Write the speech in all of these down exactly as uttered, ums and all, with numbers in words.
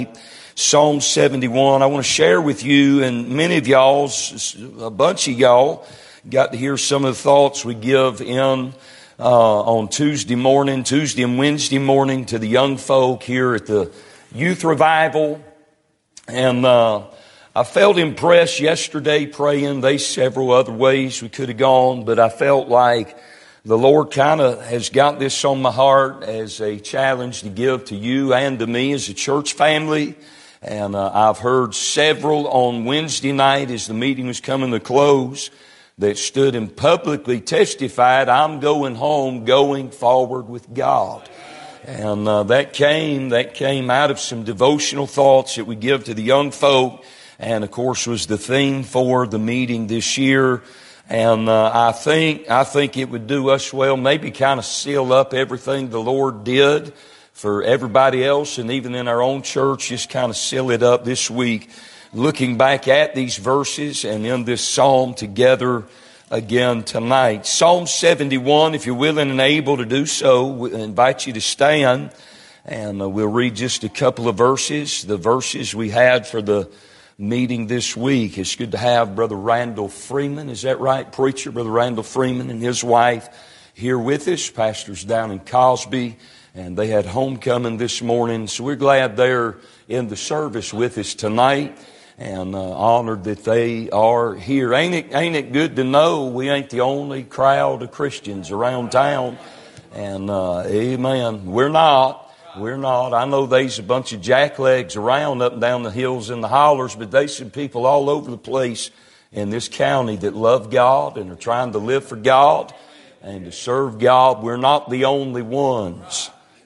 Psalm seventy-one. I want to share with you, and many of y'all's, a bunch of y'all, got to hear some of the thoughts we give in uh, on Tuesday morning, Tuesday and Wednesday morning to the young folk here at the youth revival. And uh, I felt impressed yesterday praying. There's several other ways we could have gone, but I felt like the Lord kind of has got this on my heart as a challenge to give to you and to me as a church family. And uh, I've heard several on Wednesday night as the meeting was coming to close that stood and publicly testified, I'm going home, going forward with God. And uh, that came, that came out of some devotional thoughts that we give to the young folk, and of course was the theme for the meeting this year. And uh, I think I think it would do us well, maybe kind of seal up everything the Lord did for everybody else, and even in our own church, just kind of seal it up this week, looking back at these verses and in this psalm together again tonight. Psalm seventy-one, if you're willing and able to do so, we invite you to stand, and uh, we'll read just a couple of verses, the verses we had for the meeting this week. It's good to have Brother Randall Freeman, is that right, preacher? Brother Randall Freeman and his wife here with us, pastors down in Cosby, and they had homecoming this morning, so we're glad they're in the service with us tonight, and uh, honored that they are here. Ain't it, ain't it good to know we ain't the only crowd of Christians around town? And uh, amen, we're not. We're not. I know there's a bunch of jacklegs around up and down the hills and the hollers, but there's some people all over the place in this county that love God and are trying to live for God and to serve God. We're not the only ones.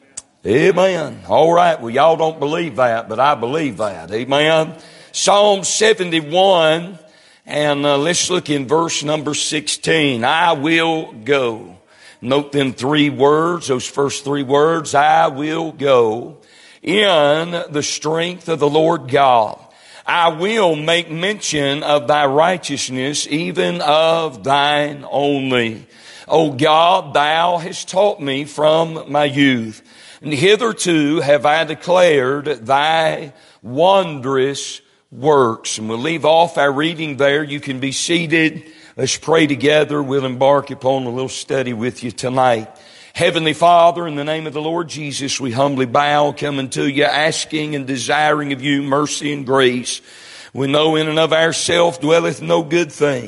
Amen. All right. Well, y'all don't believe that, but I believe that. Amen. Psalm seventy-one, and uh, let's look in verse number sixteen. I will go. Note them three words, those first three words, I will go in the strength of the Lord God. I will make mention of thy righteousness, even of thine only. O God, thou hast taught me from my youth, and hitherto have I declared thy wondrous works. And we'll leave off our reading there. You can be seated. Let's pray together. We'll embark upon a little study with you tonight. Heavenly Father, in the name of the Lord Jesus, we humbly bow, coming to you, asking and desiring of you mercy and grace. We know in and of ourselves dwelleth no good thing.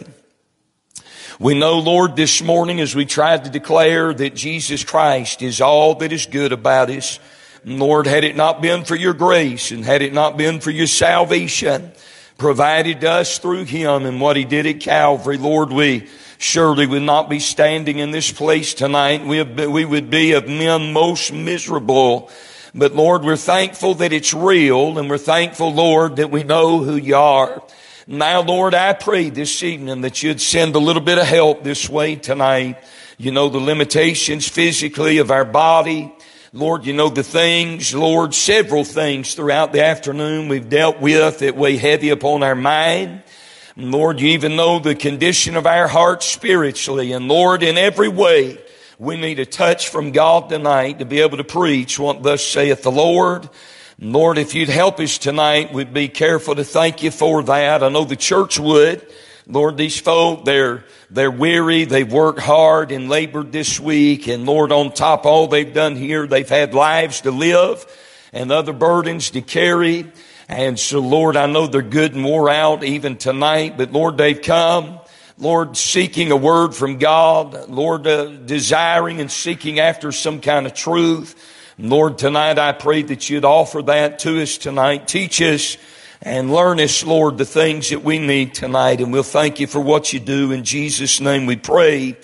We know, Lord, this morning as we tried to declare that Jesus Christ is all that is good about us. Lord, had it not been for your grace and had it not been for your salvation provided to us through him and what he did at Calvary, Lord, we surely would not be standing in this place tonight. We, have been, we would be of men most miserable. But Lord, we're thankful that it's real, and we're thankful, Lord, that we know who you are. Now, Lord, I pray this evening that you'd send a little bit of help this way tonight. You know the limitations physically of our body. Lord, you know the things, Lord, several things throughout the afternoon we've dealt with that weigh heavy upon our mind. And Lord, you even know the condition of our hearts spiritually. And Lord, in every way, we need a touch from God tonight to be able to preach what thus saith the Lord. And Lord, if you'd help us tonight, we'd be careful to thank you for that. I know the church would. Lord, these folk, they're, they're weary. They've worked hard and labored this week. And Lord, on top of all they've done here, they've had lives to live and other burdens to carry. And so, Lord, I know they're good and wore out even tonight. But Lord, they've come, Lord, seeking a word from God. Lord, uh, desiring and seeking after some kind of truth. And Lord, tonight I pray that you'd offer that to us tonight. Teach us and learn us, Lord, the things that we need tonight. And we'll thank you for what you do. In Jesus' name we pray.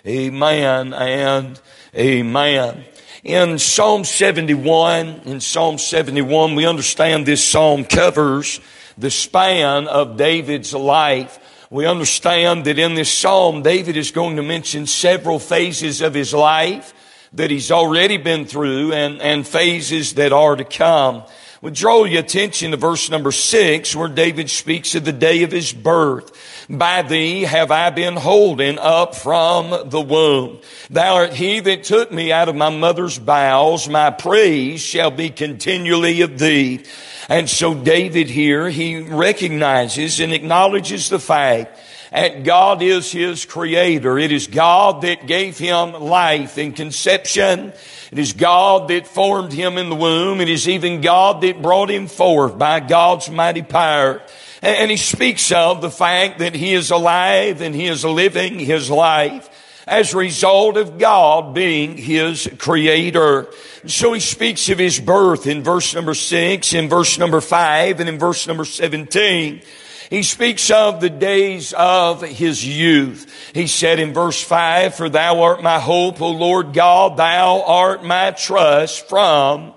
Amen and amen. In Psalm seventy-one, in Psalm seventy-one, we understand this psalm covers the span of David's life. We understand that in this psalm, David is going to mention several phases of his life that he's already been through and, and phases that are to come. We draw your attention to verse number six, where David speaks of the day of his birth. By thee have I been holden up from the womb. Thou art he that took me out of my mother's bowels. My praise shall be continually of thee. And so David here, he recognizes and acknowledges the fact that God is his creator. It is God that gave him life in conception. It is God that formed him in the womb. It is even God that brought him forth by God's mighty power. And he speaks of the fact that he is alive and he is living his life as a result of God being his creator. So he speaks of his birth in verse number six, in verse number five, and in verse number seventeen. He speaks of the days of his youth. He said in verse five, "For thou art my hope, O Lord God, thou art my trust from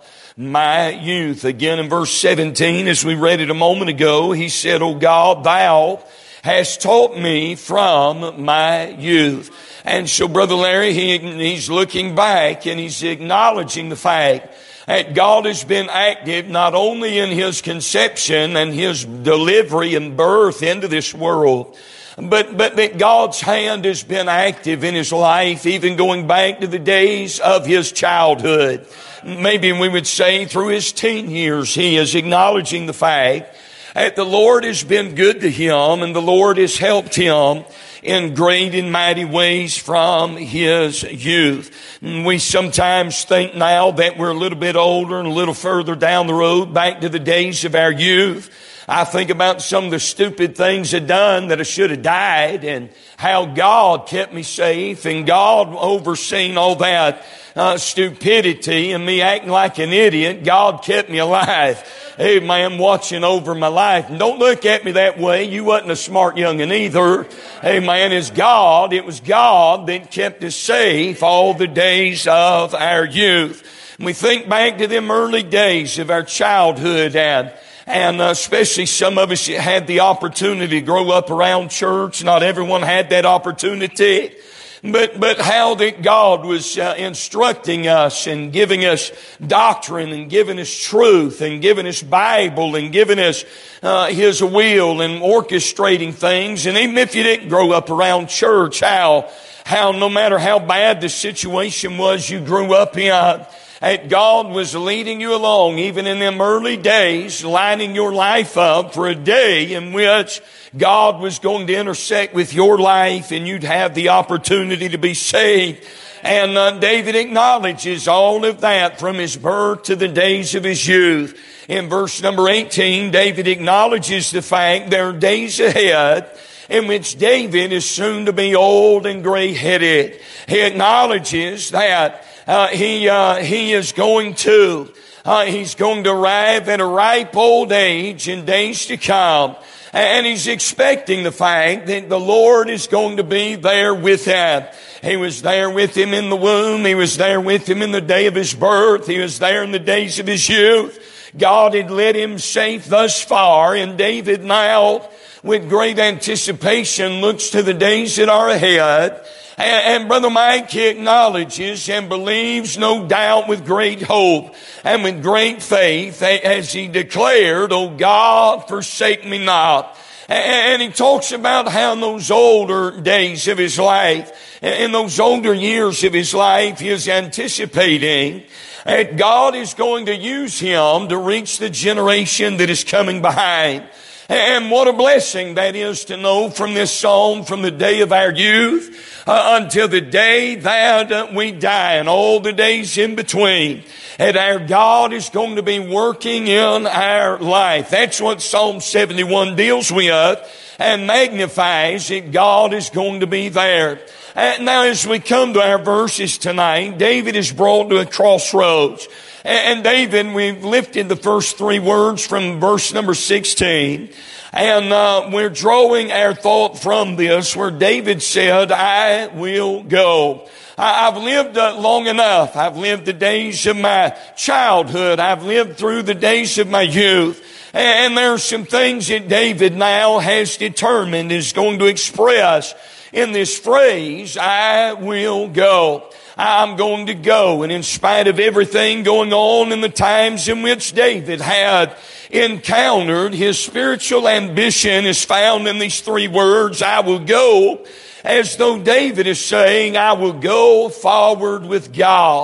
my youth." Again in verse seventeen, as we read it a moment ago, he said, "O God, thou hast taught me from my youth." And so Brother Larry, he, he's looking back and he's acknowledging the fact that God has been active not only in his conception and his delivery and birth into this world, but, but that God's hand has been active in his life, even going back to the days of his childhood. Maybe we would say through his teen years, he is acknowledging the fact that the Lord has been good to him and the Lord has helped him in great and mighty ways from his youth. We sometimes think now that we're a little bit older and a little further down the road, back to the days of our youth. I think about some of the stupid things I've done that I should have died, and how God kept me safe, and God overseen all that uh, stupidity and me acting like an idiot. God kept me alive. Amen. Watching over my life. And don't look at me that way. You wasn't a smart young'un either. Amen. It's God. It was God that kept us safe all the days of our youth. And we think back to them early days of our childhood, and And especially some of us had the opportunity to grow up around church. Not everyone had that opportunity. But, but how that God was uh, instructing us and giving us doctrine and giving us truth and giving us Bible and giving us uh, His will and orchestrating things. And even if you didn't grow up around church, how, how no matter how bad the situation was you grew up in, that God was leading you along, even in them early days, lining your life up for a day in which God was going to intersect with your life and you'd have the opportunity to be saved. And uh, David acknowledges all of that from his birth to the days of his youth. In verse number eighteen, David acknowledges the fact there are days ahead in which David is soon to be old and gray-headed. He acknowledges that Uh, he, uh, he is going to, uh, he's going to arrive at a ripe old age in days to come. And he's expecting the fact that the Lord is going to be there with him. He was there with him in the womb. He was there with him in the day of his birth. He was there in the days of his youth. God had led him safe thus far, and David now, with great anticipation, looks to the days that are ahead. And, and Brother Mike, he acknowledges and believes, no doubt, with great hope and with great faith, as he declared, "O God, forsake me not." And he talks about how in those older days of his life, in those older years of his life, he is anticipating that God is going to use him to reach the generation that is coming behind. And what a blessing that is to know from this psalm, from the day of our youth uh, until the day that uh, we die, and all the days in between, that our God is going to be working in our life. That's what Psalm seventy-one deals with and magnifies, that God is going to be there. And now as we come to our verses tonight, David is brought to a crossroads. And David, we've lifted the first three words from verse number sixteen. And uh, we're drawing our thought from this, where David said, "I will go." I've lived uh, long enough. I've lived the days of my childhood. I've lived through the days of my youth. And there are some things that David now has determined is going to express in this phrase, "I will go." I'm going to go. And in spite of everything going on in the times in which David had encountered, his spiritual ambition is found in these three words, "I will go," as though David is saying, "I will go forward with God."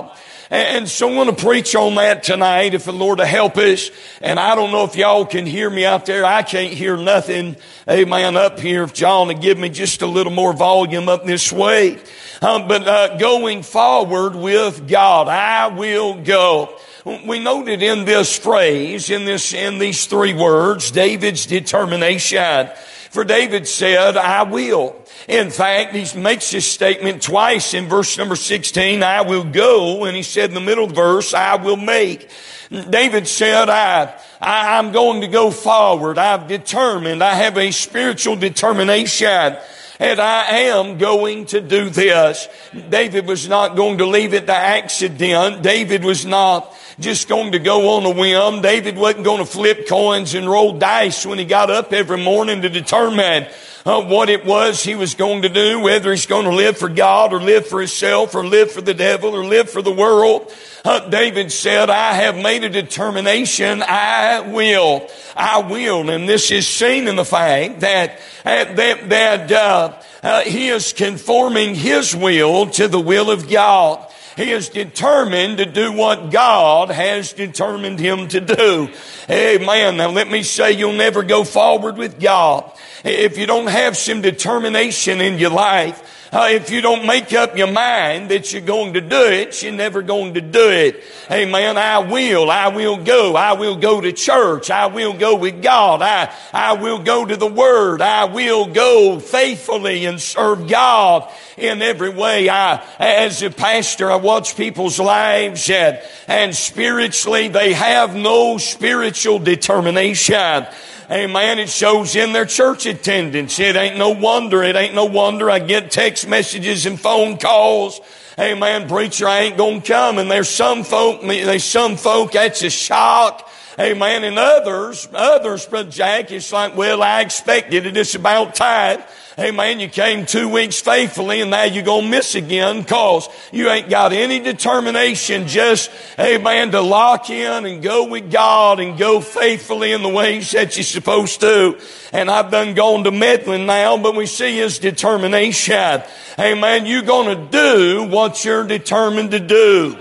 And so I want to preach on that tonight if the Lord will help us. And I don't know if y'all can hear me out there. I can't hear nothing. Amen. Up here, if John would give me just a little more volume up this way. Um, but uh, going forward with God, I will go. We noted in this phrase, in this, in these three words, David's determination. For David said, I will. In fact, he makes this statement twice in verse number sixteen, I will go. And he said in the middle of the verse, I will make. David said, I, I, I'm going to go forward. I've determined. I have a spiritual determination. And I am going to do this. David was not going to leave it to accident. David was not just going to go on a whim. David wasn't going to flip coins and roll dice when he got up every morning to determine uh, what it was he was going to do, whether he's going to live for God or live for himself or live for the devil or live for the world. Uh, David said, I have made a determination. I will. I will. And this is seen in the fact that, uh, that, that uh, uh, he is conforming his will to the will of God. He is determined to do what God has determined him to do. Amen. Now let me say, you'll never go forward with God if you don't have some determination in your life. Uh, if you don't make up your mind that you're going to do it, you're never going to do it. Amen. I will. I will go. I will go to church. I will go with God. I, I will go to the Word. I will go faithfully and serve God in every way. I, as a pastor, I watch people's lives and, and spiritually they have no spiritual determination. Amen. It shows in their church attendance. It ain't no wonder. It ain't no wonder. I get text messages and phone calls. Amen. Preacher, I ain't gonna come. And there's some folk, there's some folk that's a shock. Amen. And others, others, Brother Jack, it's like, well, I expected it. It's about time. Amen. You came two weeks faithfully and now you're going to miss again because you ain't got any determination just, amen, to lock in and go with God and go faithfully in the ways that you're supposed to. And I've done gone to meddling now, but we see his determination. Amen. You're going to do what you're determined to do.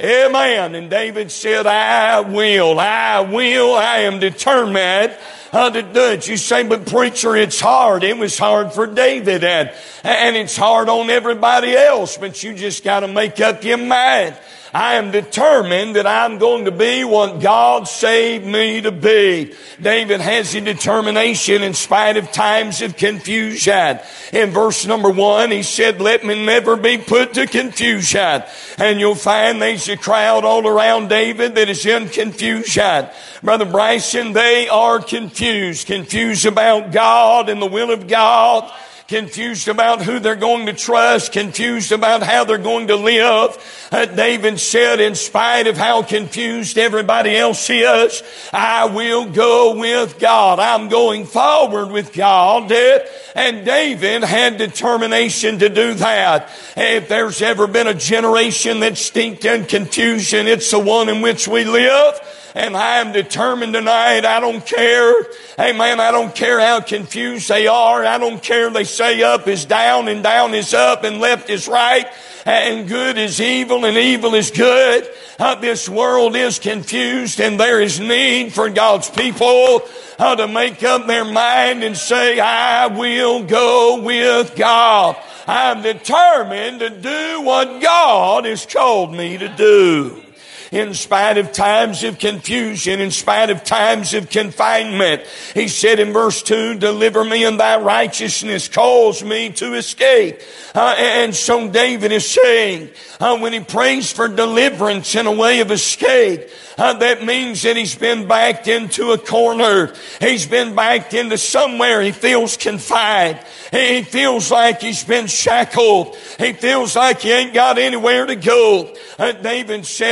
Amen. And David said, I will, I will, I am determined Uh, to do it. You say, but preacher, it's hard. It was hard for David and, and it's hard on everybody else, but you just got to make up your mind. I am determined that I'm going to be what God saved me to be. David has a determination in spite of times of confusion. In verse number one, he said, let me never be put to confusion. And you'll find there's a crowd all around David that is in confusion. Brother Bryson, they are confused. Confused about God and the will of God. Confused about who they're going to trust, confused about how they're going to live. Uh, David said, in spite of how confused everybody else is, I will go with God. I'm going forward with God. And David had determination to do that. If there's ever been a generation that's steeped in confusion, it's the one in which we live. And I am determined tonight, I don't care. Amen. I don't care how confused they are. I don't care they say up is down and down is up and left is right and good is evil and evil is good. Uh, this world is confused and there is need for God's people uh, to make up their mind and say, I will go with God. I'm determined to do what God has called me to do. In spite of times of confusion, in spite of times of confinement. He said in verse two, deliver me in thy righteousness, cause me to escape. Uh, and so David is saying, uh, when he prays for deliverance in a way of escape, uh, that means that he's been backed into a corner. He's been backed into somewhere he feels confined. He feels like he's been shackled. He feels like he ain't got anywhere to go. Uh, David said, in spite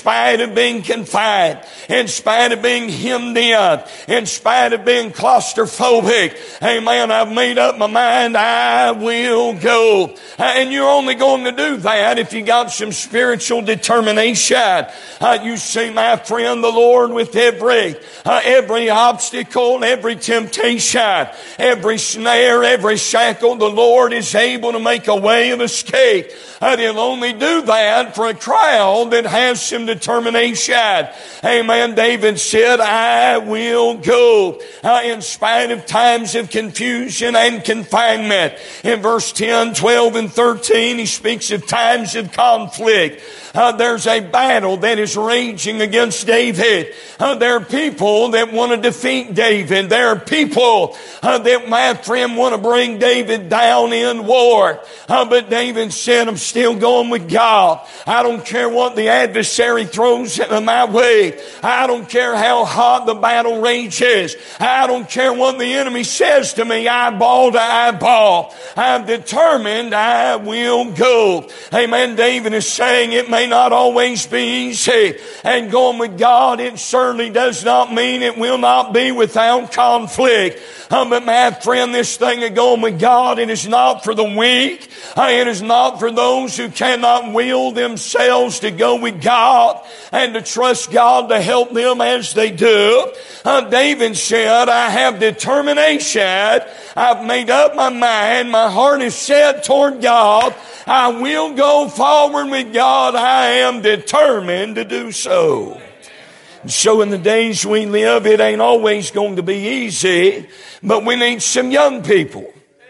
spite of being confined, in spite of being hemmed in, in spite of being claustrophobic, amen, I've made up my mind, I will go. And you're only going to do that if you got some spiritual determination. Uh, you see, my friend, the Lord with every, uh, every obstacle, every temptation, every snare, every shackle, the Lord is able to make a way of escape. And He'll only do that for a crowd that has some determination. Amen. David said, I will go. Uh, in spite of times of confusion and confinement. In verse ten, twelve, and thirteen, he speaks of times of conflict. Uh, there's a battle that is raging against David. Uh, there are people that want to defeat David. There are people uh, that, my friend, want to bring David down in war. Uh, but David said, I'm still going with God. I don't care what the adversary throws my way. I don't care how hot the battle rages. I don't care what the enemy says to me. Eyeball to eyeball. I'm determined I will go. Amen. David is saying it may not always be easy. And going with God, it certainly does not mean it will not be without conflict. Um, but my friend, this thing of going with God, it is not for the weak. Uh, it is not for those who cannot will themselves to go with God and to trust God to help them as they do. Uh, David said, I have determination. I've made up my mind. My heart is set toward God. I will go forward with God. I am determined to do so. So in the days we live, it ain't always going to be easy, but we need some young people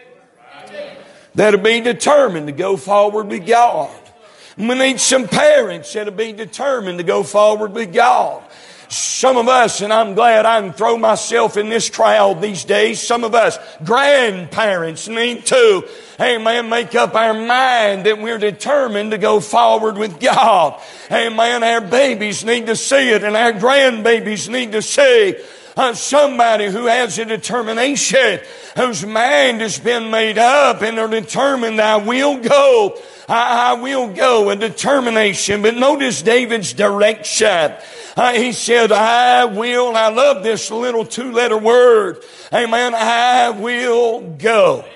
that'll be determined to go forward with God. We need some parents that'll be determined to go forward with God. Some of us, and I'm glad I can throw myself in this crowd these days, some of us grandparents need to, amen, make up our mind that we're determined to go forward with God. Amen. Our babies need to see it, and our grandbabies need to see Uh, somebody who has a determination, whose mind has been made up, and they're determined, I will go. I, I will go. A determination. But notice David's direction. Uh, he said, I will. I love this little two-letter word. Amen. I will go.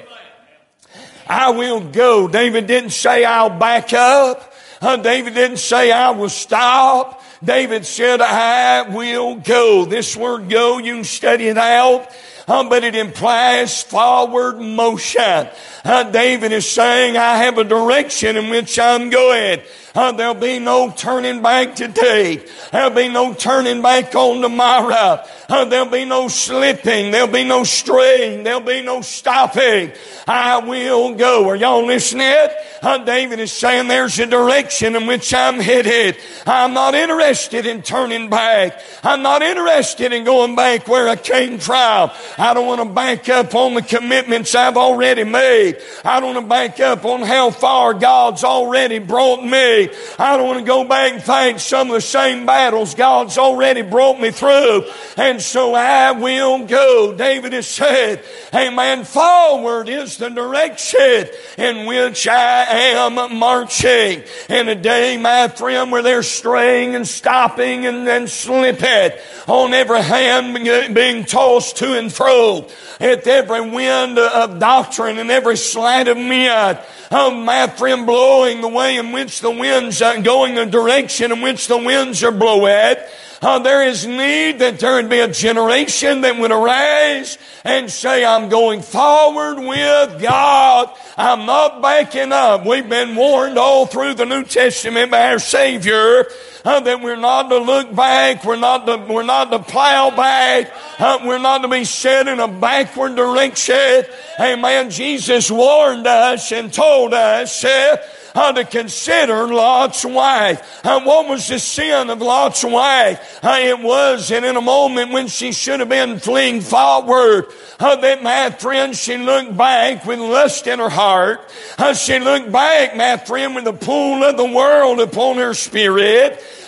I will go. David didn't say, I'll back up. Uh, David didn't say, I will stop. David said, I will go. This word go, you can study it out. Uh, but it implies forward motion. Uh, David is saying, I have a direction in which I'm going. Uh, there'll be no turning back today. There'll be no turning back on tomorrow. Uh, there'll be no slipping. There'll be no straying. There'll be no stopping. I will go. Are y'all listening? Uh, David is saying there's a direction in which I'm headed. I'm not interested in turning back. I'm not interested in going back where I came from. I don't want to back up on the commitments I've already made. I don't want to back up on how far God's already brought me. I don't want to go back and fight some of the same battles God's already brought me through. And so I will go. David has said, amen, forward is the direction in which I am marching. In a day, my friend, where they're straying and stopping and, and slipping on every hand, being tossed to and fro at every wind of doctrine and every sleight of men. Oh, my friend, blowing the way in which the winds are going, the direction in which the winds are blowing. Uh, there is need that there would be a generation that would arise and say, I'm going forward with God. I'm not backing up. We've been warned all through the New Testament by our Savior uh, that we're not to look back. We're not to, we're not to plow back. Uh, we're not to be set in a backward direction. Amen. Jesus warned us and told us uh, Uh, to consider Lot's wife. Uh, what was the sin of Lot's wife? Uh, it was that in a moment when she should have been fleeing forward, uh, that, my friend, she looked back with lust in her heart. Uh, she looked back, my friend, with the pull of the world upon her spirit.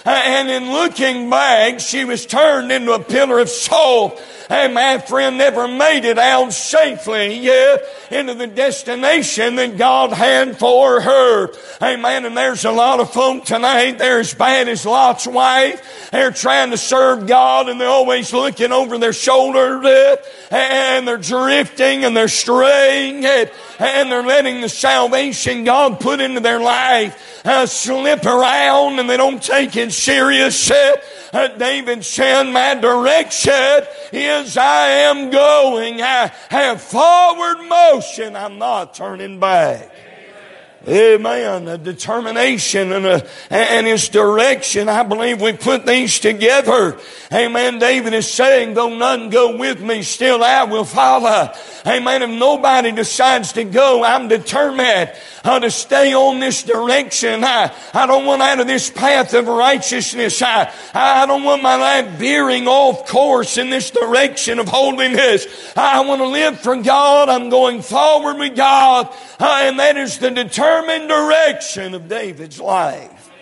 And in looking back, she was turned into a pillar of salt. And my friend never made it out safely yet into the destination that God had for her. Amen. And there's a lot of folk tonight, they're as bad as Lot's wife. They're trying to serve God and they're always looking over their shoulder and they're drifting and they're straying and they're letting the salvation God put into their life uh, slip around and they don't take it serious. Uh, David said, my direction is I am going. I have forward motion. I'm not turning back. Amen. A determination and, a, and his direction. I believe we put these together. Amen. David is saying, though none go with me, still I will follow. Amen. If nobody decides to go, I'm determined uh, to stay on this direction. I, I don't want out of this path of righteousness. I, I don't want my life veering off course in this direction of holiness. I want to live for God. I'm going forward with God. Uh, and that is the determined direction of David's life.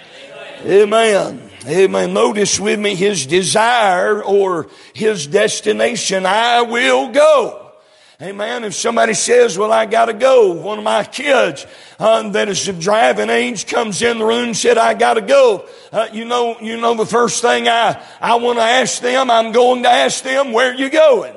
Amen. Amen. Notice with me his desire or his destination. I will go. Amen. If somebody says, well, I got to go. One of my kids uh, that is of driving age comes in the room and said, I got to go. Uh, you know, you know, the first thing I, I want to ask them, I'm going to ask them, where are you going?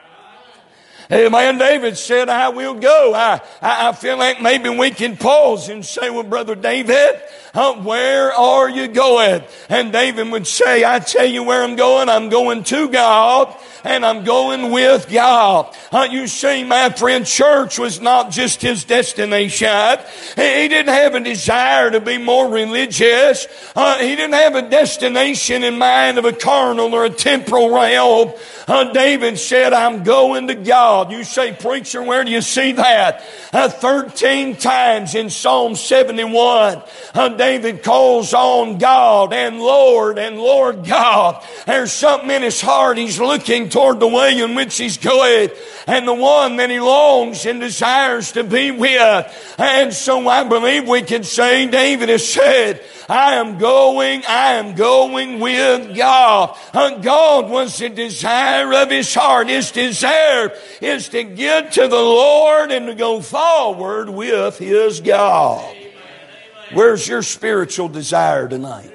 Amen. David said, I will go. I, I, I feel like maybe we can pause and say, well, Brother David, uh, where are you going? And David would say, I tell you where I'm going. I'm going to God and I'm going with God. Uh, you see, my friend, church was not just his destination. He didn't have a desire to be more religious. Uh, he didn't have a destination in mind of a carnal or a temporal realm. Uh, David said, I'm going to God. You say, preacher, where do you see that? Uh, thirteen times in Psalm seventy-one, uh, David calls on God and Lord and Lord God. There's something in his heart. He's looking toward the way in which he's going and the one that he longs and desires to be with. And so I believe we can say David has said, I am going, I am going with God. Uh, God was the desire of his heart. His desire is to get to the Lord and to go forward with his God. Where's your spiritual desire tonight?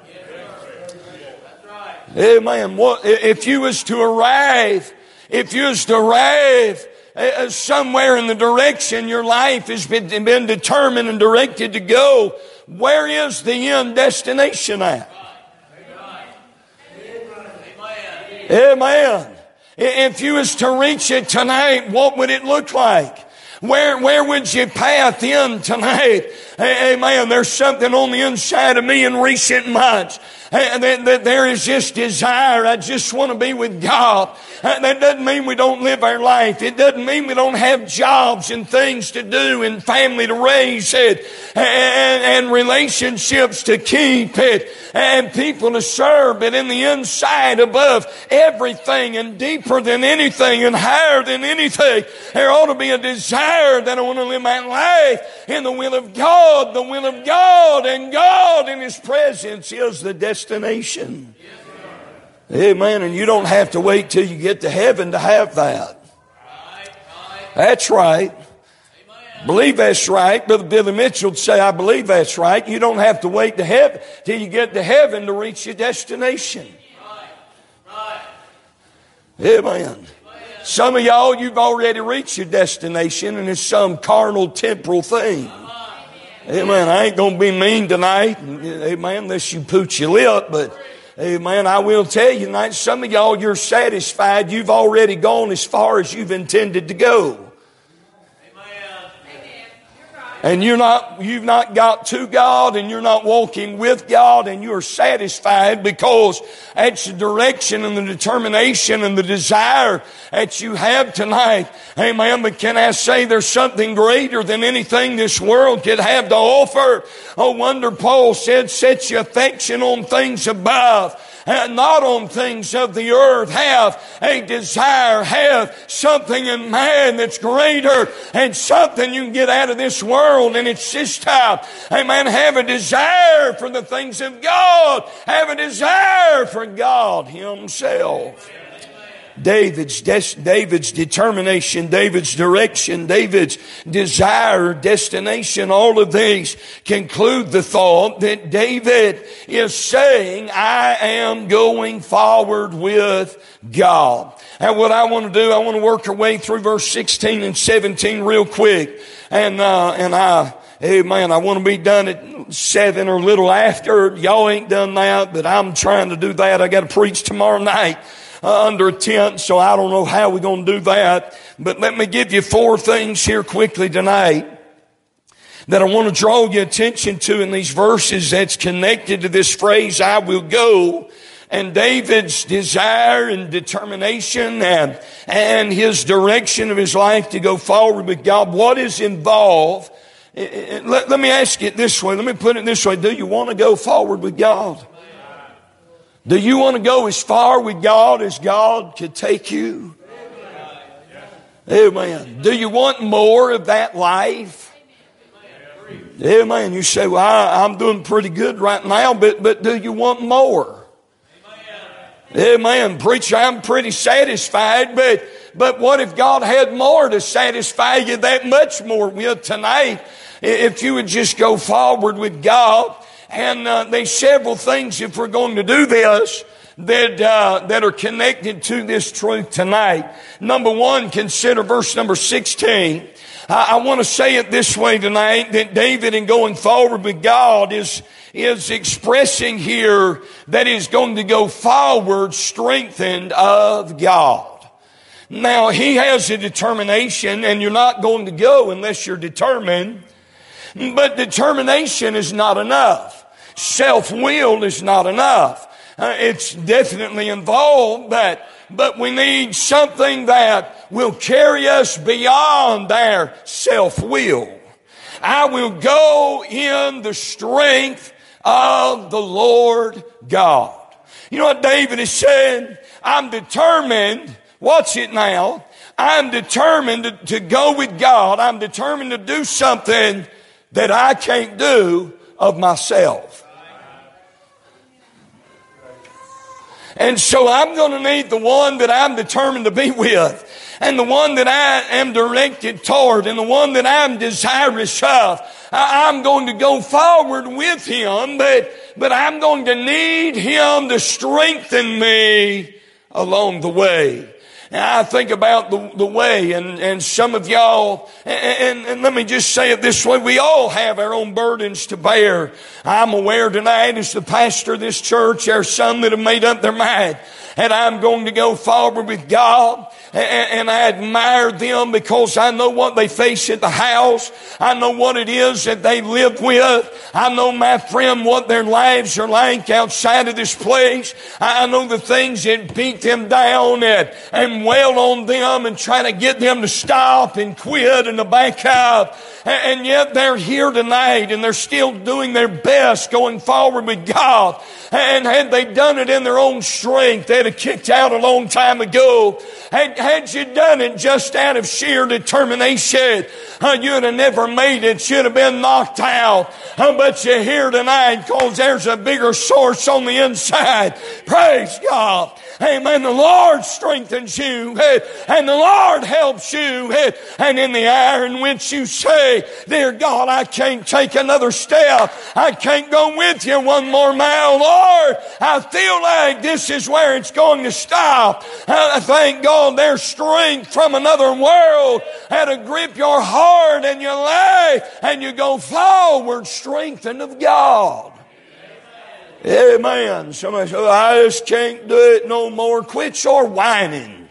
Amen. What, if you was to arrive, if you was to arrive uh, somewhere in the direction your life has been, been determined and directed to go, where is the end destination at? Amen. If you was to reach it tonight, what would it look like? Where, where would your path end tonight? Amen. There's something on the inside of me in recent months. And that, that there is this desire. I just want to be with God. That doesn't mean we don't live our life. It doesn't mean we don't have jobs and things to do and family to raise it and, and relationships to keep it and people to serve. But in the inside, above everything and deeper than anything and higher than anything, there ought to be a desire that I want to live my life in the will of God, the will of God, and God in His presence is the destination. Amen. And you don't have to wait till you get to heaven to have that. That's right. Believe that's right. Brother Billy Mitchell would say, I believe that's right. You don't have to wait to heaven till you get to heaven to reach your destination. Amen. Some of y'all, you've already reached your destination and it's some carnal temporal thing. Amen. I ain't going to be mean tonight. Amen. Unless you pooch your lip, but amen. I will tell you tonight, some of y'all, you're satisfied. You've already gone as far as you've intended to go. And you're not, you've not got to God and you're not walking with God and you're satisfied because that's the direction and the determination and the desire that you have tonight. Amen. But can I say there's something greater than anything this world could have to offer? Oh, wonder Paul said, set your affection on things above. uh, not on things of the earth. Have a desire, have something in man that's greater and something you can get out of this world. And it's this type. Amen. Have a desire for the things of God. Have a desire for God Himself. David's des- David's determination, David's direction, David's desire, destination, all of these conclude the thought that David is saying, I am going forward with God. And what I want to do, I want to work our way through verse sixteen and seventeen real quick. And, uh, and I, Amen. I want to be done at seven or a little after. Y'all ain't done that, but I'm trying to do that. I got to preach tomorrow night. Uh, under a tent, so I don't know how we're going to do that. But let me give you four things here quickly tonight that I want to draw your attention to in these verses that's connected to this phrase, I will go, and David's desire and determination and, and his direction of his life to go forward with God. What is involved? Let, let me ask it this way. Let me put it this way. Do you want to go forward with God? Do you want to go as far with God as God could take you? Amen. Do you want more of that life? Amen. You say, well, I, I'm doing pretty good right now, but, but do you want more? Amen. Preacher, I'm pretty satisfied, but, but what if God had more to satisfy you that much more with tonight? If you would just go forward with God. And uh, there's several things, if we're going to do this, that uh, that are connected to this truth tonight. Number one, consider verse number sixteen. I, I want to say it this way tonight, that David, in going forward with God, is is expressing here that he's going to go forward strengthened of God. Now, he has a determination, and you're not going to go unless you're determined. But determination is not enough. Self-will is not enough. Uh, it's definitely involved, but, but we need something that will carry us beyond our self-will. I will go in the strength of the Lord God. You know what David is saying? I'm determined, watch it now, I'm determined to, to go with God. I'm determined to do something that I can't do of myself. And so I'm going to need the one that I'm determined to be with, and the one that I am directed toward, and the one that I'm desirous of. I'm going to go forward with Him, but, but I'm going to need Him to strengthen me along the way. And I think about the, the way, and, and some of y'all, and, and, and let me just say it this way, we all have our own burdens to bear. I'm aware tonight, as the pastor of this church, there are some that have made up their mind, and I'm going to go forward with God. And I admire them because I know what they face at the house. I know what it is that they live with. I know, my friend, what their lives are like outside of this place. I know the things that beat them down and, and wail on them and try to get them to stop and quit and to back up. And yet they're here tonight, and they're still doing their best going forward with God. And had they done it in their own strength, they'd have kicked out a long time ago. Had, had you done it just out of sheer determination, uh, you'd have never made it. You'd have been knocked out. Uh, but you're here tonight because there's a bigger source on the inside. Praise God. Amen. The Lord strengthens you, and the Lord helps you. And in the hour in which you say, dear God, I can't take another step. I can't go with you one more mile. Lord, I feel like this is where it's going to stop. I thank God there's strength from another world how to grip your heart and your life, and you go forward strengthened of God. Amen. Somebody says, I just can't do it no more. Quit your whining.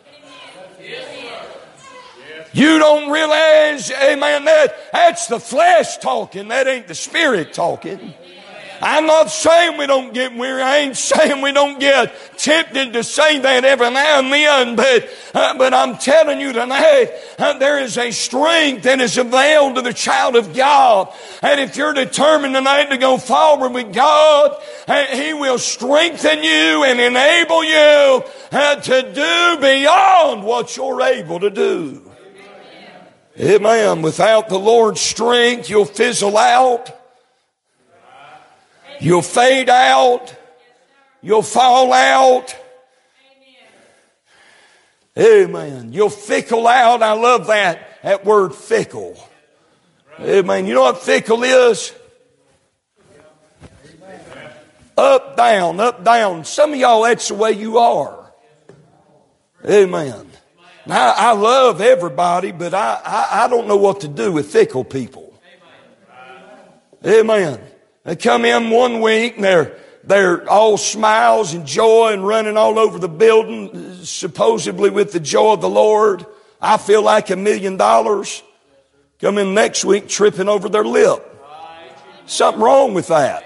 You don't realize, amen, that that's the flesh talking. That ain't the Spirit talking. I'm not saying we don't get weary. I ain't saying we don't get tempted to say that every now and then. But, uh, but I'm telling you tonight, uh, there is a strength that is availed to the child of God. And if you're determined tonight to go forward with God, uh, He will strengthen you and enable you uh, to do beyond what you're able to do. Amen. Without the Lord's strength, you'll fizzle out. You'll fade out. You'll fall out. Amen. You'll fickle out. I love that, that word fickle. Amen. You know what fickle is? Up, down, up, down. Some of y'all, that's the way you are. Amen. Now, I love everybody, but I, I, I don't know what to do with fickle people. Amen. They come in one week and they're, they're all smiles and joy and running all over the building, supposedly with the joy of the Lord. I feel like a million dollars. Come in next week tripping over their lip. Something wrong with that.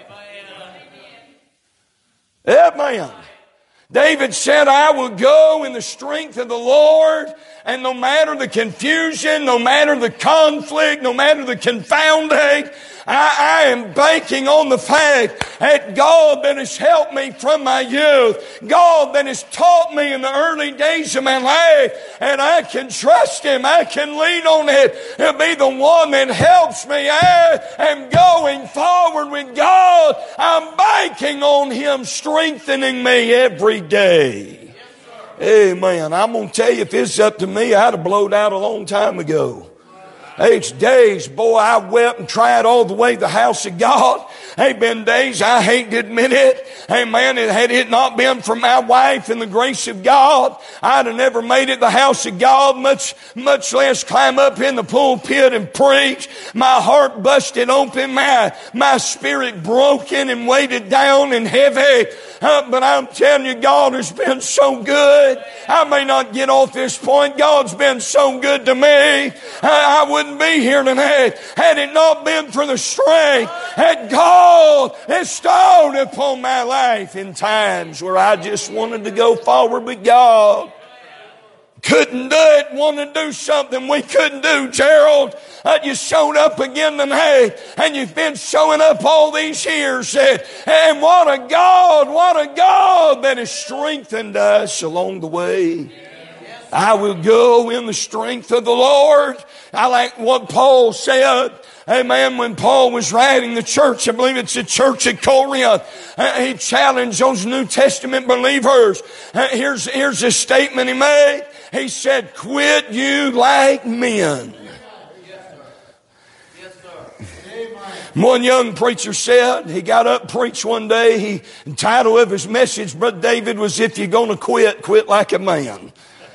Amen. David said, I will go in the strength of the Lord, and no matter the confusion, no matter the conflict, no matter the confounding, I, I am banking on the fact that God that has helped me from my youth, God that has taught me in the early days of my life, and I can trust Him, I can lean on it, He'll be the one that helps me. I am going forward with God. I'm banking on Him strengthening me every day. Amen. I'm going to tell you, if it's up to me, I'd have blowed out a long time ago. It's days, boy, I wept and tried all the way to the house of God. Hey, been days, I hate to admit it. Hey, man, it, had it not been for my wife and the grace of God, I'd have never made it the house of God, much, much less climb up in the pulpit and preach. My heart busted open, my, my spirit broken and weighted down and heavy. Uh, but I'm telling you, God has been so good. I may not get off this point. God's been so good to me. I, I wouldn't be here tonight had it not been for the strength that God bestowed upon my life in times where I just wanted to go forward with God. Couldn't do it, wanted to do something we couldn't do. Gerald, uh, you showed up again tonight, and you've been showing up all these years. And, and what a God, what a God that has strengthened us along the way. I will go in the strength of the Lord. I like what Paul said. Amen. When Paul was writing the church, I believe it's the church at Corinth, uh, he challenged those New Testament believers. Uh, here's, here's a statement he made. He said, quit you like men. One young preacher said, he got up and preached one day. He, the title of his message, Brother David, was If You're Going to Quit, Quit Like a Man.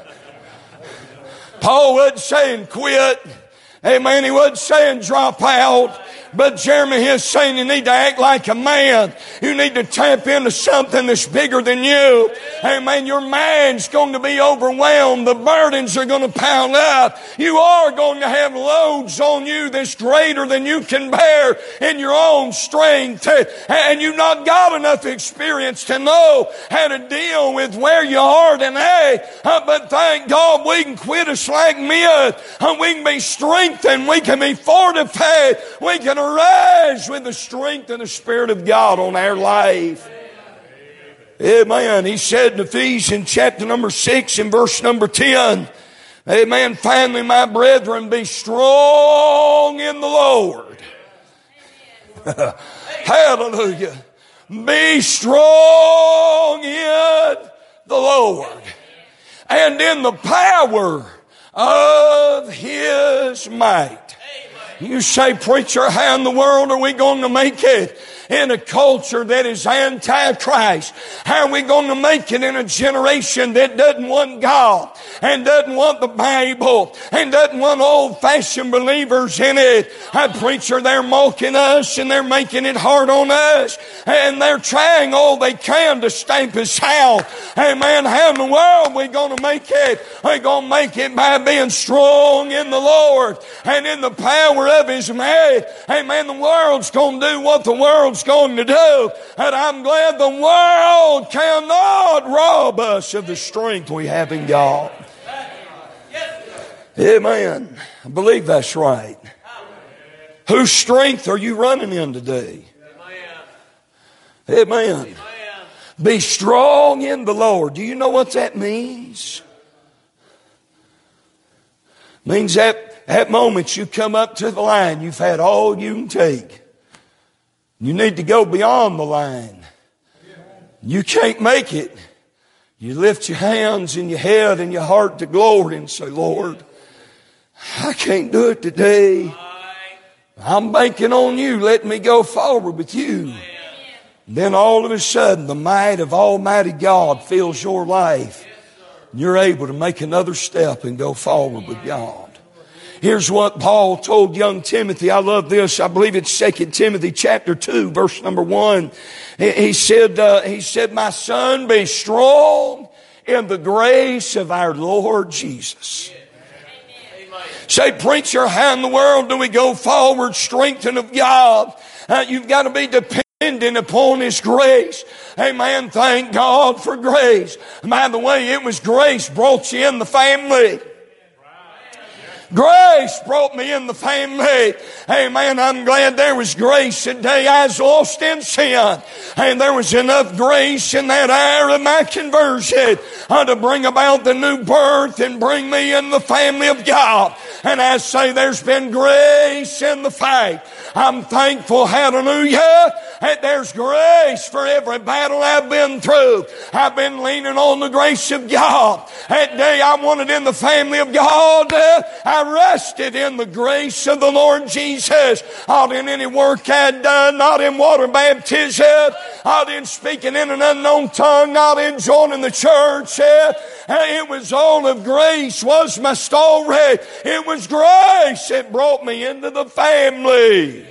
Paul wasn't saying quit. Amen. He wasn't saying drop out. But Jeremiah is saying you need to act like a man. You need to tap into something that's bigger than you. Amen. Your mind's going to be overwhelmed. The burdens are going to pile up. You are going to have loads on you that's greater than you can bear in your own strength. And you've not got enough experience to know how to deal with where you are today. But thank God we can quit us like men. We can be strengthened. We can be fortified. We can arise with the strength and the Spirit of God on our life. Amen. He said in Ephesians chapter number six and verse number ten, amen, finally, my brethren, be strong in the Lord. Hallelujah. Be strong in the Lord and in the power of His might. You say, preacher, how in the world are we going to make it in a culture that is anti-Christ? How are we going to make it in a generation that doesn't want God? and doesn't want the Bible and doesn't want old-fashioned believers in it. A preacher, they're mocking us and they're making it hard on us, and they're trying all they can to stamp us out. Amen. How in the world are we going to make it? We're going to make it by being strong in the Lord and in the power of His might. Amen. The world's going to do what the world's going to do, and I'm glad the world cannot rob us of the strength we have in God. Amen. I believe that's right. Whose strength are you running in today? Amen. Be strong in the Lord. Do you know what that means? It means that at moments you come up to the line, you've had all you can take. You need to go beyond the line. You can't make it. You lift your hands and your head and your heart to glory and say, Lord, I can't do it today. I'm banking on you. Let me go forward with you. Then all of a sudden, the might of Almighty God fills your life. You're able to make another step and go forward with God. Here's what Paul told young Timothy. I love this. I believe it's Second Timothy chapter two, verse number one. He said, uh, he said, my son, be strong in the grace of our Lord Jesus. Amen. Say, preacher, how in the world do we go forward, strengthened of God? Uh, you've got to be dependent upon His grace. Amen. Thank God for grace. By the way, it was grace brought you in the family. Grace brought me in the family. Amen. I'm glad there was grace that day I was lost in sin. And there was enough grace in that hour of my conversion uh, to bring about the new birth and bring me in the family of God. And I say there's been grace in the fight. I'm thankful, hallelujah, that there's grace for every battle I've been through. I've been leaning on the grace of God. That day I wanted in the family of God. Uh, I rested in the grace of the Lord Jesus. Not in any work I'd done, not in water baptism, not in speaking in an unknown tongue, not in joining the church. Uh, it was all of grace was my story. It was grace that brought me into the family.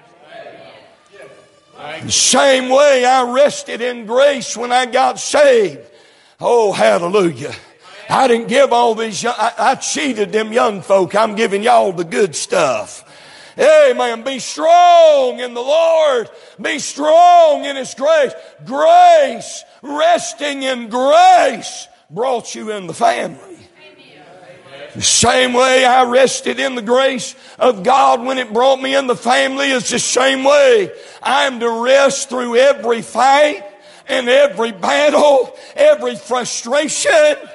The same way I rested in grace when I got saved. Oh, hallelujah. I didn't give all these, I, I cheated them young folk. I'm giving y'all the good stuff. Amen. Be strong in the Lord. Be strong in His grace. Grace, resting in grace, brought you in the family. The same way I rested in the grace of God when it brought me in the family is the same way I'm to rest through every fight and every battle, every frustration,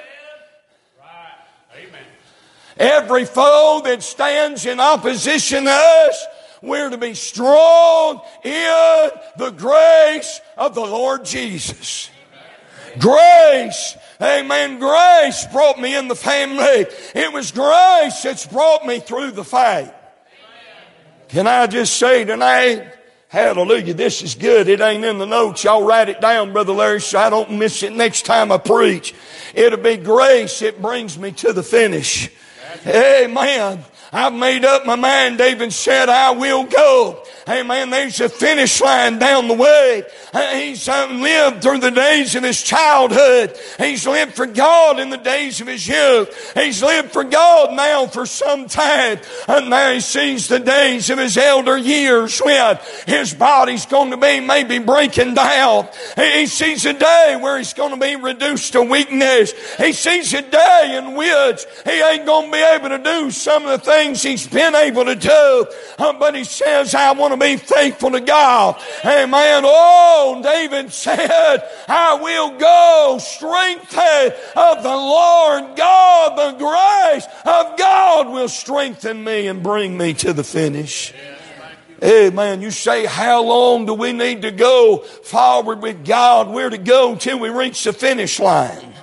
every foe that stands in opposition to us. We're to be strong in the grace of the Lord Jesus. Grace, amen, grace brought me in the family. It was grace that's brought me through the fight. Can I just say tonight, hallelujah, this is good. It ain't in the notes. Y'all write it down, Brother Larry, so I don't miss it next time I preach. It'll be grace that brings me to the finish. Amen. I've made up my mind. David said, I will go. Amen. There's a finish line down the way. He's lived through the days of his childhood. He's lived for God in the days of his youth. He's lived for God now for some time. And now he sees the days of his elder years when his body's going to be maybe breaking down. He sees a day where he's going to be reduced to weakness. He sees a day in which he ain't going to be able to do some of the things he's been able to do. But he says, I want to be faithful to God. Amen. Oh, David said, I will go strengthened of the Lord God. The grace of God will strengthen me and bring me to the finish. Amen. You say, how long do we need to go forward with God? We're to go till we reach the finish line.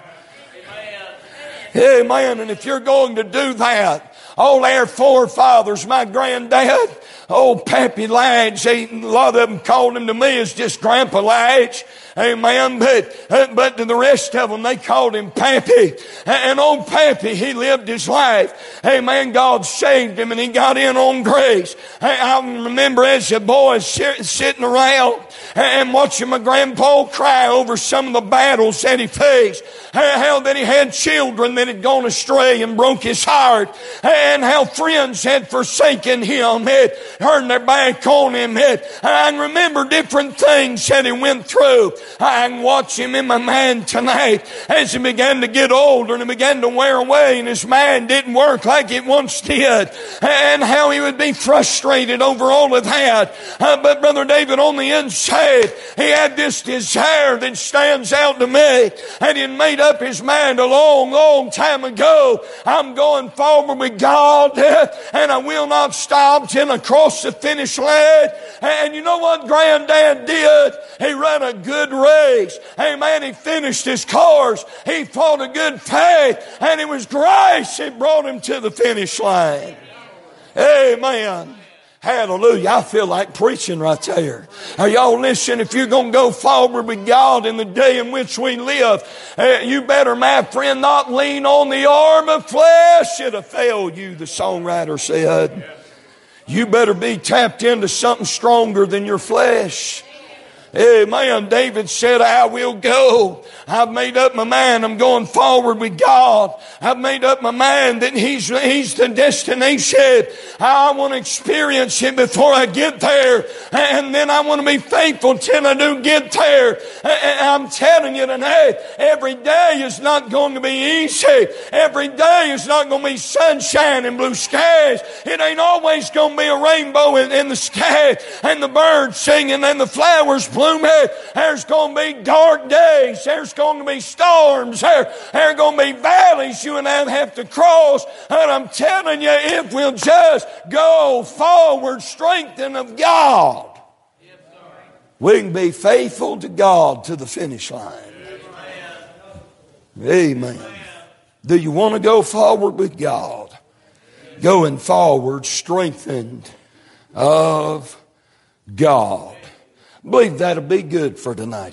Amen. And if you're going to do that, all our forefathers, my granddad, old Pappy Lige, a lot of them called him to me as just Grandpa Lige. Amen. But, uh, but to the rest of them, they called him Pappy. And old Pappy, he lived his life. Amen. God saved him and he got in on grace. I remember as a boy sitting around and watching my grandpa cry over some of the battles that he faced. How that he had children that had gone astray and broke his heart. And how friends had forsaken him, had turned their back on him. Had, I can remember different things that he went through. I can watch him in my mind tonight as he began to get older and he began to wear away and his mind didn't work like it once did. And how he would be frustrated over all of that. Uh, but Brother David, on the inside, he had this desire that stands out to me. And he made up his mind a long, long time ago. I'm going forward with God and I will not stop till I cross the finish line. And you know what Granddad did? He ran a good race. Amen. He finished his course. He fought a good fight. And it was grace that brought him to the finish line. Amen. Hallelujah. I feel like preaching right there. Are y'all listening? If you're going to go forward with God in the day in which we live, uh, you better, my friend, not lean on the arm of flesh. It'll fail you, the songwriter said. You better be tapped into something stronger than your flesh. Amen. David said, I will go. I've made up my mind. I'm going forward with God. I've made up my mind that He's, He's the destination. I want to experience it before I get there. And then I want to be faithful till I do get there. I'm telling you tonight, every day is not going to be easy. Every day is not going to be sunshine and blue skies. It ain't always going to be a rainbow in, in the sky and the birds singing and the flowers blooming. There's going to be dark days. There's going to be storms. There, there are going to be valleys you and I have to cross. And I'm telling you, if we'll just go forward, strengthened of God, we can be faithful to God to the finish line. Amen. Amen. Do you want to go forward with God? Going forward, strengthened of God. I believe that'll be good for tonight.